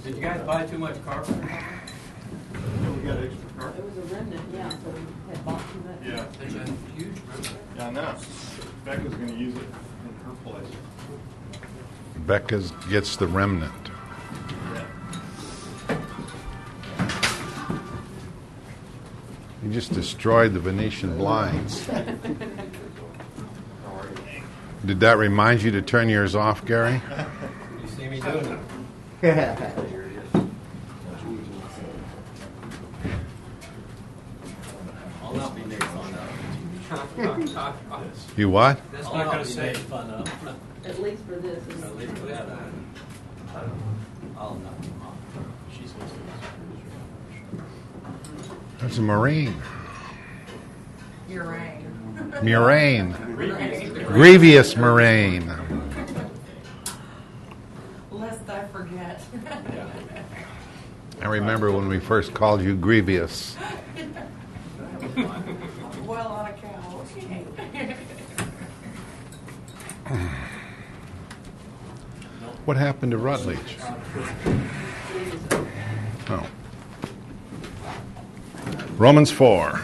Did you guys buy too much carpet? We got extra carpet. It was a remnant, yeah, so we had bought too much. Yeah. There's a huge remnant. Yeah, I know. Becca's going to use it in her place. Becca gets the remnant. You just destroyed the Venetian blinds. Did that remind you to turn yours off, Gary? You see me doing it? I'll not be made fun of. You what? That's not going to say fun of. At least for this. At least for that. I'll not be mocked. She's listening. That's a Marine. Urane. Murrain. Grievous Moraine. Lest I forget. I remember when we first called you Grievous. Well, on account. What happened to Rutledge? Oh. Romans 4.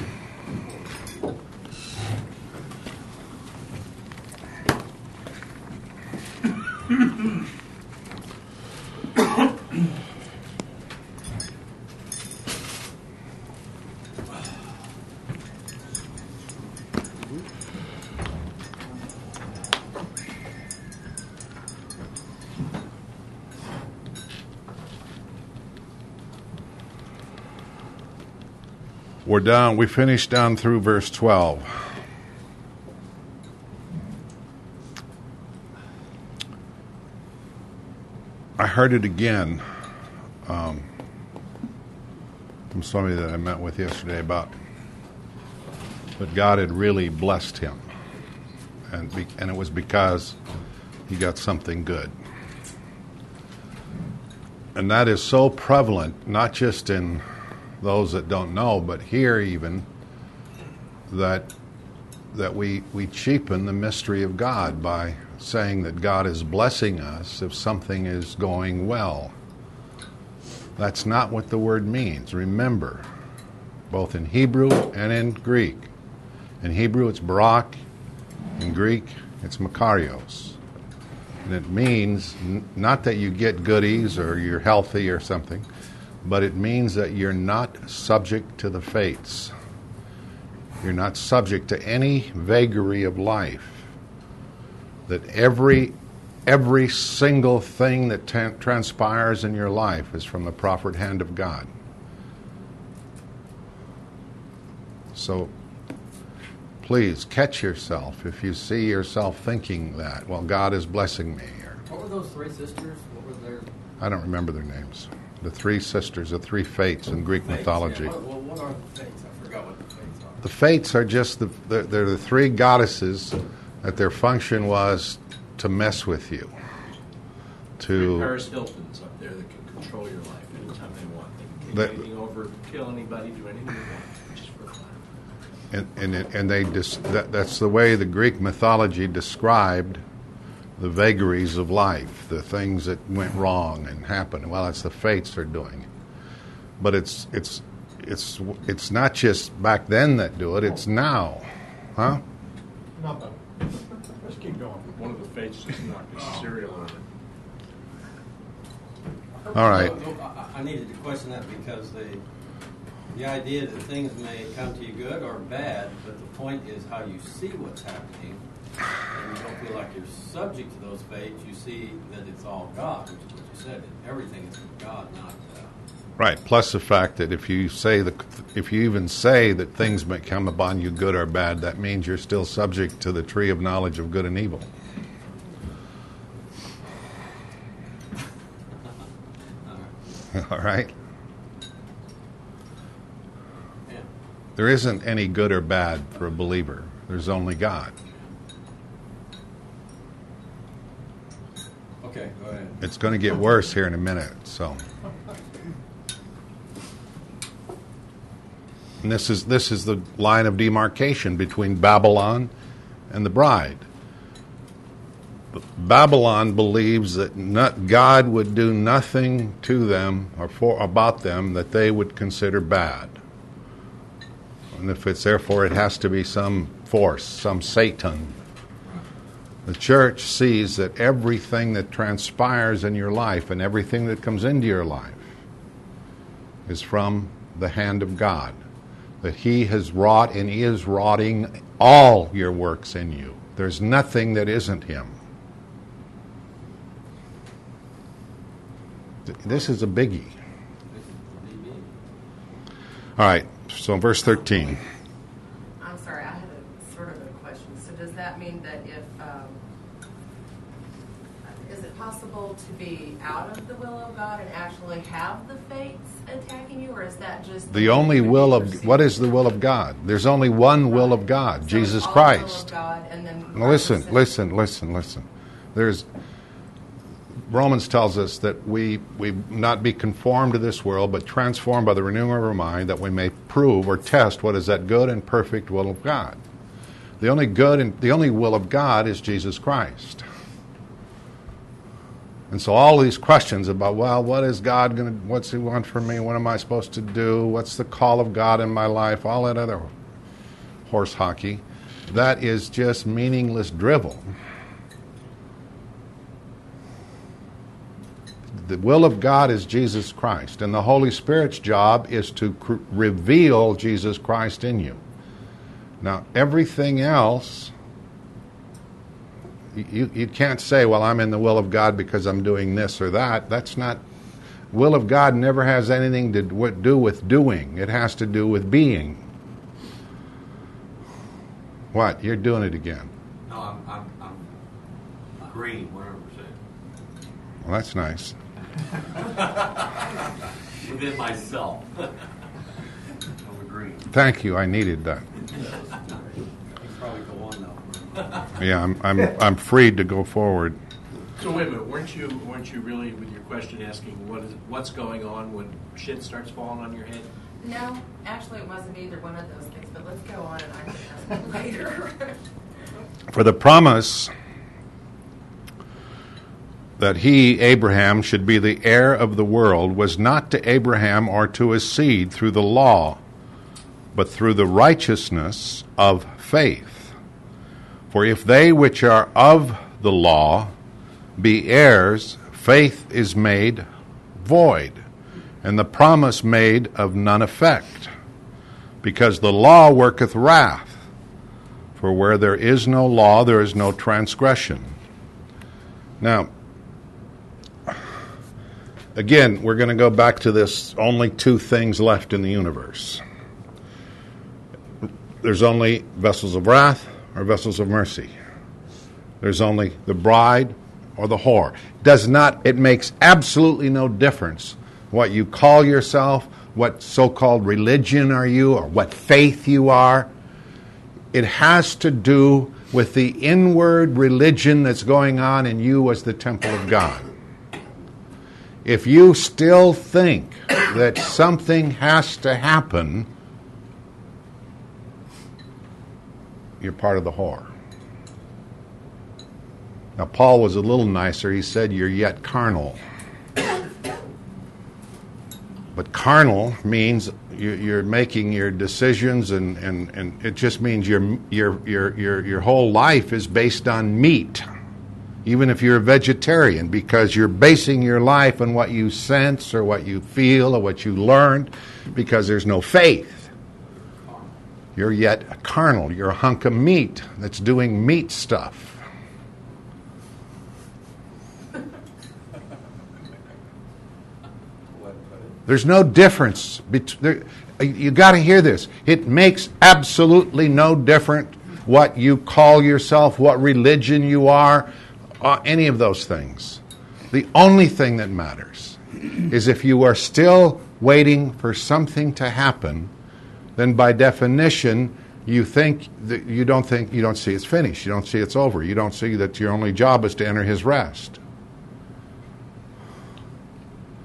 We're down. We finished down through verse 12. I heard it again from somebody that I met with yesterday about that God had really blessed him, and it was because he got something good. And that is so prevalent, not just in those that don't know, but here even, that we cheapen the mystery of God by saying that God is blessing us if something is going well. That's not what the word means. Remember, both in Hebrew and in Greek. In Hebrew it's barak, in Greek it's makarios. And it means not that you get goodies or you're healthy or something, but it means that you're not subject to the fates. You're not subject to any vagary of life. That every single thing that transpires in your life is from the proffered hand of God. So please catch yourself if you see yourself thinking that, well, God is blessing me. What were those three sisters? What were their... I don't remember their names. The three sisters, the three fates in Greek mythology. Yeah. What are the fates? I forgot what the fates are. The fates are just they're the three goddesses that their function was to mess with you. Three Paris Hiltons up there that can control your life anytime they want. They can take anything over, kill anybody, do anything they want, just for fun. And that's the way the Greek mythology described the vagaries of life, the things that went wrong and happened. Well, it's the fates they're doing. But it's not just back then that do it, it's now. Huh? Nothing. Let's keep going. One of the fates just knocked his cereal over. All right. I needed to question that because the idea that things may come to you good or bad, but the point is how you see what's happening, and you don't feel like you're subject to those fates. You see that it's all God, which is what you said. That everything is from God, not. Right. Plus the fact that if you even say that things may come upon you good or bad, that means you're still subject to the tree of knowledge of good and evil. All right. Yeah. There isn't any good or bad for a believer. There's only God. Okay, go ahead. It's going to get worse here in a minute. So, and this is the line of demarcation between Babylon and the bride. Babylon believes that God would do nothing to them or about them that they would consider bad. And if it's therefore, it has to be some force, some Satan. The church sees that everything that transpires in your life and everything that comes into your life is from the hand of God. That He has wrought and is wroughting all your works in you. There's nothing that isn't Him. This is a biggie. All right, so verse 13. I'm sorry, I had a sort of a question. So does that mean that if, is it possible to be out of the will of God and actually have the fates attacking you, or is that just The only will of, what is the will of God? There's only one will of God, So Jesus it's all the will of Christ. God, and then Now listen. There's Romans tells us that we not be conformed to this world, but transformed by the renewing of our mind, that we may prove or test what is that good and perfect will of God. The only good and the only will of God is Jesus Christ. And so all these questions about, well, what is God going to, what's He want from me? What am I supposed to do? What's the call of God in my life? All that other horse hockey, that is just meaningless drivel. The will of God is Jesus Christ, and the Holy Spirit's job is to reveal Jesus Christ in you. Now, everything else, you can't say, well, I'm in the will of God because I'm doing this or that. That's not, will of God never has anything to do with doing. It has to do with being. What? You're doing it again. No, I'm agreeing 100%. Well, that's nice. Within myself. I'm agreeing. Thank you. I needed that. You probably go on now. Yeah, I'm freed to go forward. So wait a minute, weren't you really with your question asking what's going on when shit starts falling on your head? No, actually it wasn't either one of those things, but let's go on and I can ask it later. For the promise that he, Abraham, should be the heir of the world was not to Abraham or to his seed through the law, but through the righteousness of faith. For if they which are of the law be heirs, faith is made void, and the promise made of none effect. Because the law worketh wrath, for where there is no law, there is no transgression. Now, again, we're going to go back to this only two things left in the universe. There's only vessels of wrath or vessels of mercy. There's only the bride or the whore. It makes absolutely no difference what you call yourself, what so-called religion are you, or what faith you are. It has to do with the inward religion that's going on in you as the temple of God. If you still think that something has to happen, you're part of the whore. Now, Paul was a little nicer. He said, you're yet carnal. But carnal means you're making your decisions, and it just means your whole life is based on meat. Even if you're a vegetarian, because you're basing your life on what you sense or what you feel or what you learned, because there's no faith. You're yet carnal. You're a hunk of meat that's doing meat stuff. There's no difference. You got to hear this. It makes absolutely no difference what you call yourself, what religion you are, any of those things. The only thing that matters is if you are still waiting for something to happen, then by definition you think that you don't see it's finished. You don't see it's over. You don't see that your only job is to enter His rest.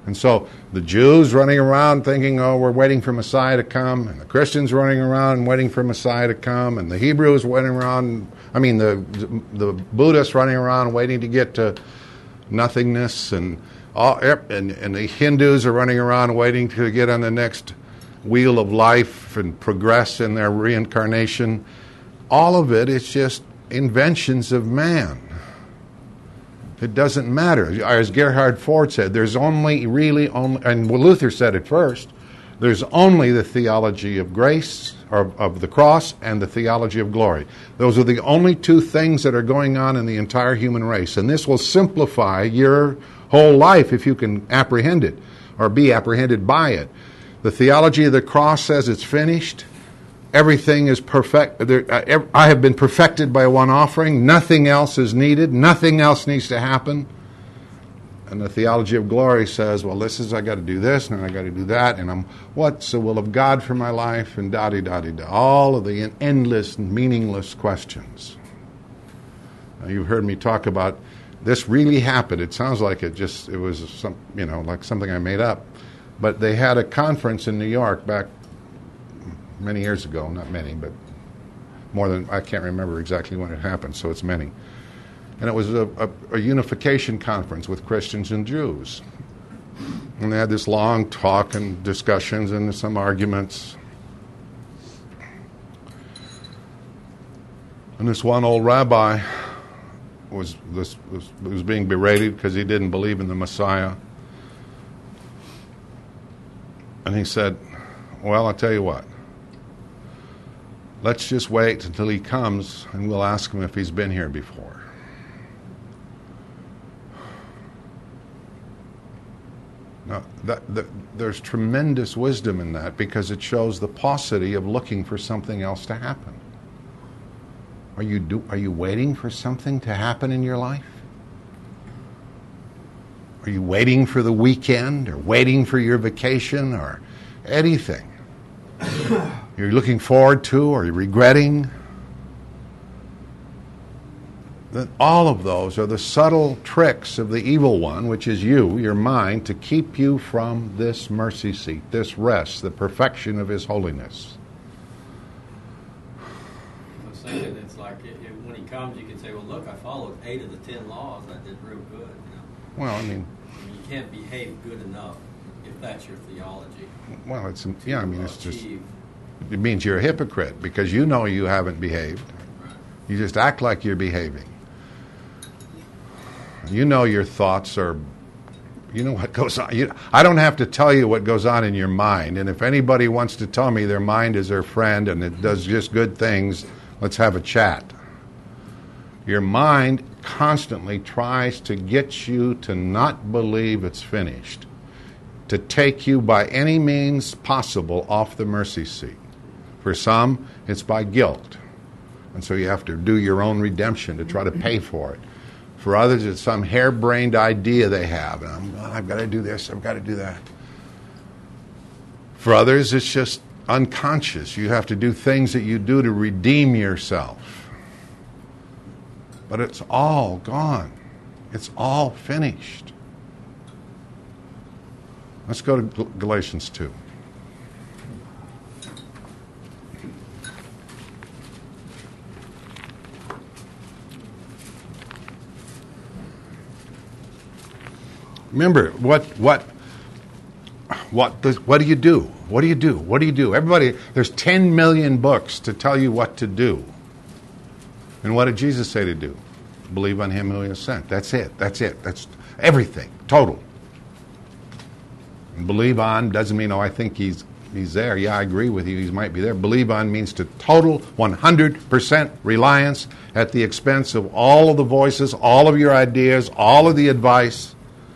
And so the Jews running around thinking, oh, we're waiting for Messiah to come, and the Christians running around waiting for Messiah to come, and the Hebrews waiting around, the Buddhists running around waiting to get to nothingness, and the Hindus are running around waiting to get on the next wheel of life and progress in their reincarnation. All of it is just inventions of man. It doesn't matter. As Gerhard Ford said, there's only, and Luther said it first, there's only the theology of grace, or of the cross, and the theology of glory. Those are the only two things that are going on in the entire human race. And this will simplify your whole life if you can apprehend it, or be apprehended by it. The theology of the cross says it's finished. Everything is perfect. I have been perfected by one offering. Nothing else is needed. Nothing else needs to happen. And the theology of glory says, well, I got to do this, and I got to do that, and what's the will of God for my life, and da-di-da-di-da. All of the endless, meaningless questions. Now, you've heard me talk about this really happened. It sounds like it was like something I made up. But they had a conference in New York back many years ago, not many, but more than, I can't remember exactly when it happened, so it's many. And it was a unification conference with Christians and Jews. And they had this long talk and discussions and some arguments. And this one old rabbi was being berated because he didn't believe in the Messiah. And he said, well, I'll tell you what. Let's just wait until he comes, and we'll ask him if he's been here before. Now, there's tremendous wisdom in that, because it shows the paucity of looking for something else to happen. Are you waiting for something to happen in your life? Are you waiting for the weekend, or waiting for your vacation, or anything you're looking forward to, or you're regretting? That all of those are the subtle tricks of the evil one, which is your mind, to keep you from this mercy seat, this rest, the perfection of His holiness. I was thinking, it's like when He comes, you can say, well, look, I followed 8 of the 10 laws. I did real good. Well, you can't behave good enough if that's your theology. Well, it's just, it means you're a hypocrite, because you know you haven't behaved. Right. You just act like you're behaving. You know your thoughts are, you know what goes on. I don't have to tell you what goes on in your mind. And if anybody wants to tell me their mind is their friend and it does just good things, let's have a chat. Your mind constantly tries to get you to not believe it's finished, to take you by any means possible off the mercy seat. For some, it's by guilt. And so you have to do your own redemption to try to pay for it. For others, it's some harebrained idea they have. And I've got to do this, I've got to do that. For others, it's just unconscious. You have to do things that you do to redeem yourself. But it's all gone. It's all finished. Let's go to Galatians 2. Remember, what do you do? What do you do? What do you do? Everybody, there's 10 million books to tell you what to do. And what did Jesus say to do? Believe on Him who He has sent. That's it. That's it. That's everything. Total. And believe on doesn't mean, I think He's there. Yeah, I agree with you. He might be there. Believe on means to total 100% reliance at the expense of all of the voices, all of your ideas, all of the advice.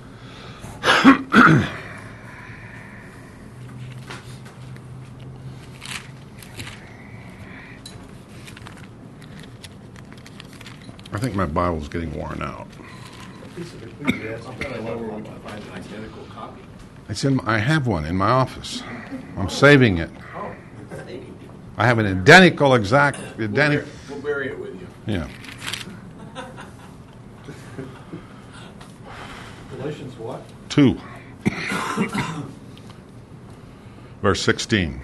I think my Bible's getting worn out. I know where we can find an identical copy. I have one in my office. I'm saving it. Oh, I have an identical. We'll bury it with you. Yeah. Galatians what? 2. Verse 16.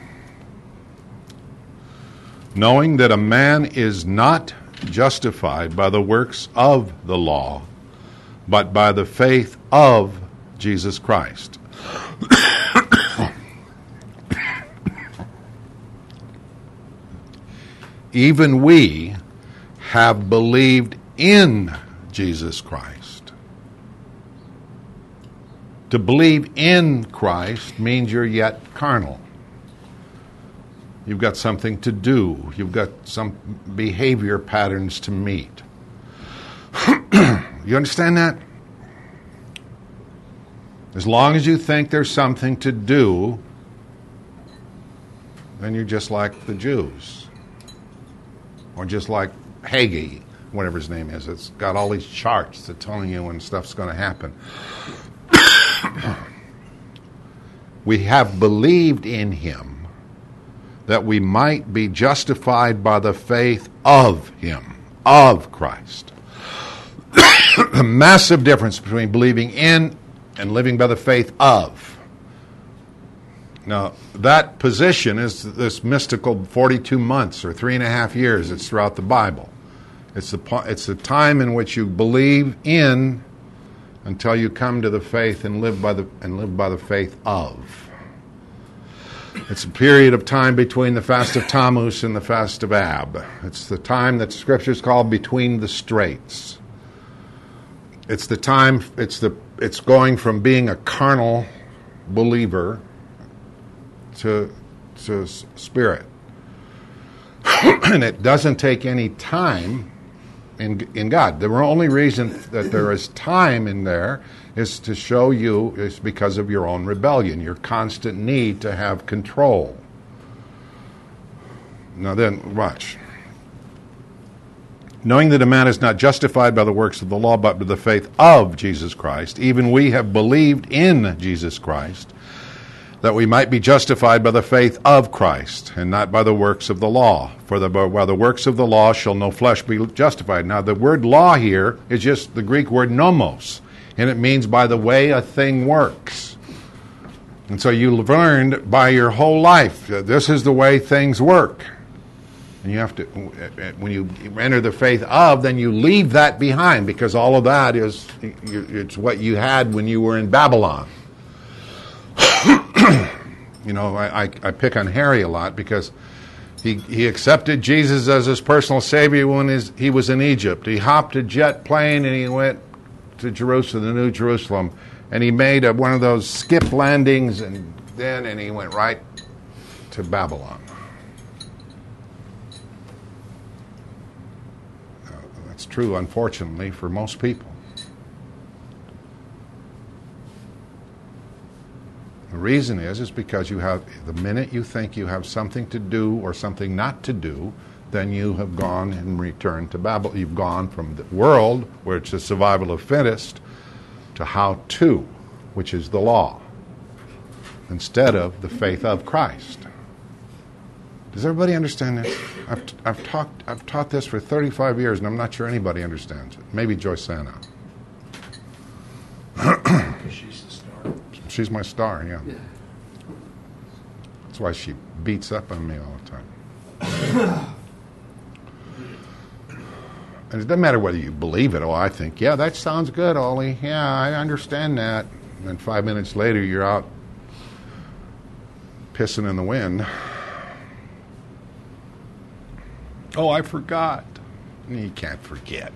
Knowing that a man is not justified by the works of the law, but by the faith of Jesus Christ. Even we have believed in Jesus Christ. To believe in Christ means you're yet carnal. You've got something to do. You've got some behavior patterns to meet. You understand that? As long as you think there's something to do, then you're just like the Jews. Or just like Haggai, whatever his name is. It's got all these charts that telling you when stuff's going to happen. We have believed in him that we might be justified by the faith of him, of Christ. A massive difference between believing in and living by the faith of. Now, that position is this mystical 42 months or 3.5 years that's throughout the Bible. It's the time in which you believe in until you come to the faith and live by the faith of. It's a period of time between the fast of Tammuz and the fast of Ab. It's the time that Scriptures call between the straits. It's the time. It's going from being a carnal believer to spirit, and it doesn't take any time in God. The only reason that there is time in there is to show you is because of your own rebellion, your constant need to have control. Now then, watch. Knowing that a man is not justified by the works of the law, but by the faith of Jesus Christ, even we have believed in Jesus Christ, that we might be justified by the faith of Christ, and not by the works of the law. For by the works of the law shall no flesh be justified. Now, the word law here is just the Greek word nomos, and it means by the way a thing works. And so you've learned by your whole life, this is the way things work. And you have to, when you enter the faith of, then you leave that behind, because all of that is, it's what you had when you were in Babylon. You know, I pick on Harry a lot because he accepted Jesus as his personal Savior when he was in Egypt. He hopped a jet plane and he went to Jerusalem, the New Jerusalem, and he made one of those skip landings, and he went right to Babylon. That's true, unfortunately, for most people. The reason is because you have, the minute you think you have something to do or something not to do, then you have gone and returned to Babylon. You've gone from the world, where it's the survival of fittest, to how to, which is the law, instead of the faith of Christ. Does everybody understand this? I've taught this for 35 years, and I'm not sure anybody understands it. Maybe Joyce Santa. She's the star. She's my star, yeah. That's why she beats up on me all the time. And it doesn't matter whether you believe it. Oh, I think, yeah, that sounds good, Ollie. Yeah, I understand that. And then 5 minutes later, you're out pissing in the wind. Oh, I forgot. You can't forget.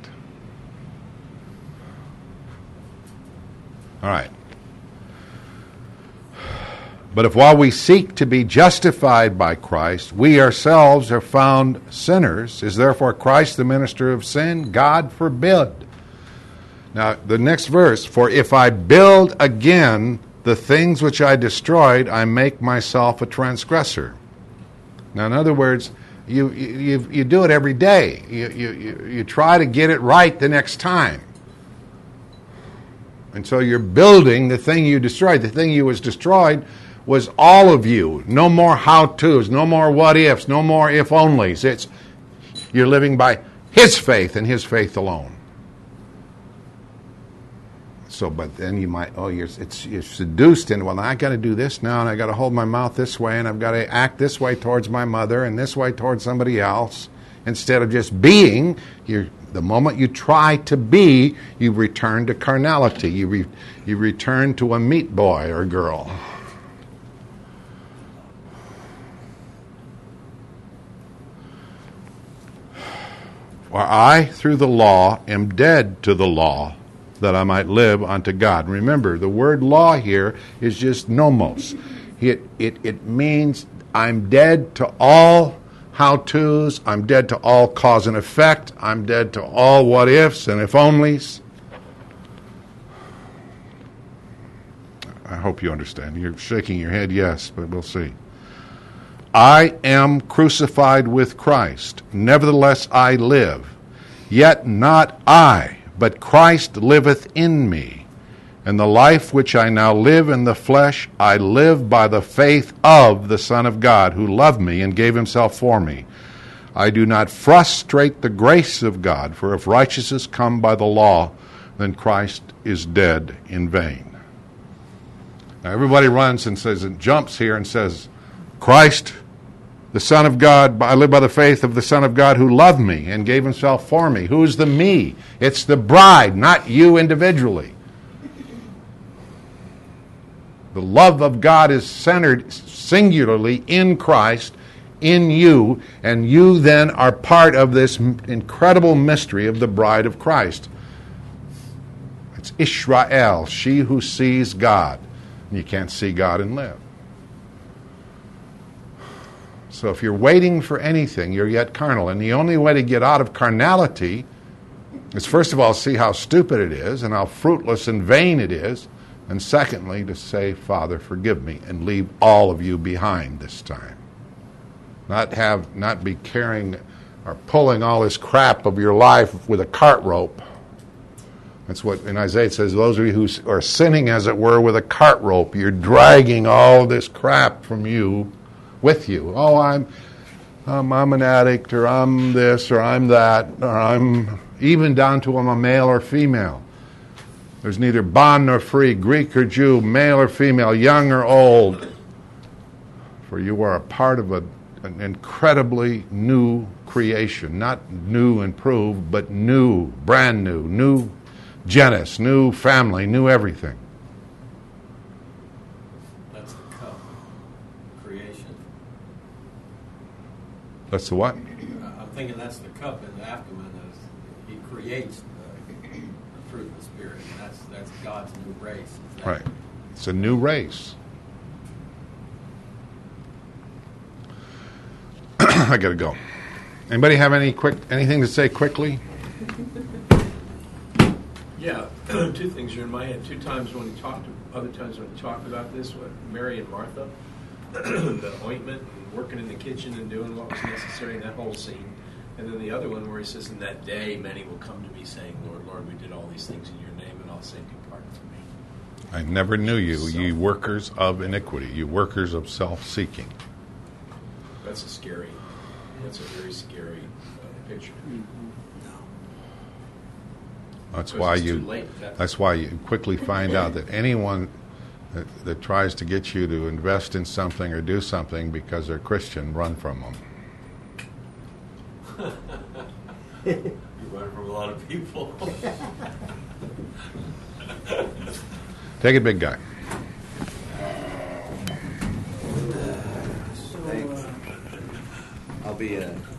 All right. But if while we seek to be justified by Christ, we ourselves are found sinners, is therefore Christ the minister of sin? God forbid. Now, the next verse, for if I build again the things which I destroyed, I make myself a transgressor. Now, in other words, you do it every day. You try to get it right the next time. And so you're building the thing you destroyed. The thing you was destroyed was all of you. No more how-tos, no more what-ifs, no more if-onlys. You're living by His faith and His faith alone. So, but then you might, you're seduced into, well, I got to do this now, and I got to hold my mouth this way, and I've got to act this way towards my mother, and this way towards somebody else, instead of just being. The moment you try to be, you return to carnality. You return to a meat boy or girl. For I, through the law, am dead to the law, that I might live unto God. Remember, the word law here is just nomos. It means I'm dead to all how-tos. I'm dead to all cause and effect. I'm dead to all what-ifs and if-onlys. I hope you understand. You're shaking your head, yes, but we'll see. I am crucified with Christ. Nevertheless I live. Yet not I, but Christ liveth in me. And the life which I now live in the flesh, I live by the faith of the Son of God, who loved me and gave himself for me. I do not frustrate the grace of God, for if righteousness come by the law, then Christ is dead in vain. Now everybody runs and says, and jumps here and says, Christ, the Son of God, I live by the faith of the Son of God who loved me and gave himself for me. Who's the me? It's the bride, not you individually. The love of God is centered singularly in Christ, in you, and you then are part of this incredible mystery of the bride of Christ. It's Israel, she who sees God. You can't see God and live. So if you're waiting for anything, you're yet carnal. And the only way to get out of carnality is, first of all, see how stupid it is and how fruitless and vain it is. And secondly, to say, Father, forgive me, and leave all of you behind this time. Not be carrying or pulling all this crap of your life with a cart rope. That's what in Isaiah it says, those of you who are sinning, as it were, with a cart rope. You're dragging all this crap from you with you. Oh, I'm an addict, or I'm this, or I'm that, or I'm even down to I'm a male or female. There's neither bond nor free, Greek or Jew, male or female, young or old. For you are a part of an incredibly new creation. Not new improved, but new, brand new genus, new family, new everything. That's the cup. Creation. That's the what? I'm thinking that's the cup in the Afghaman. He creates the fruit of the Spirit. And that's God's new race. Right. It's a new race. I got to go. Anybody have anything to say quickly? Yeah, two things are in my head. Other times when he talked about this, with Mary and Martha, the ointment and working in the kitchen and doing what was necessary in that whole scene. And then the other one where he says, in that day, many will come to me saying, Lord, Lord, we did all these things in your name, and I'll say, depart from me. I never knew you, ye workers of iniquity, you workers of self-seeking. That's a very scary picture. That's Because why you quickly find out that anyone that tries to get you to invest in something or do something because they're Christian, run from them. You run from a lot of people. Take it, big guy. Thanks. I'll be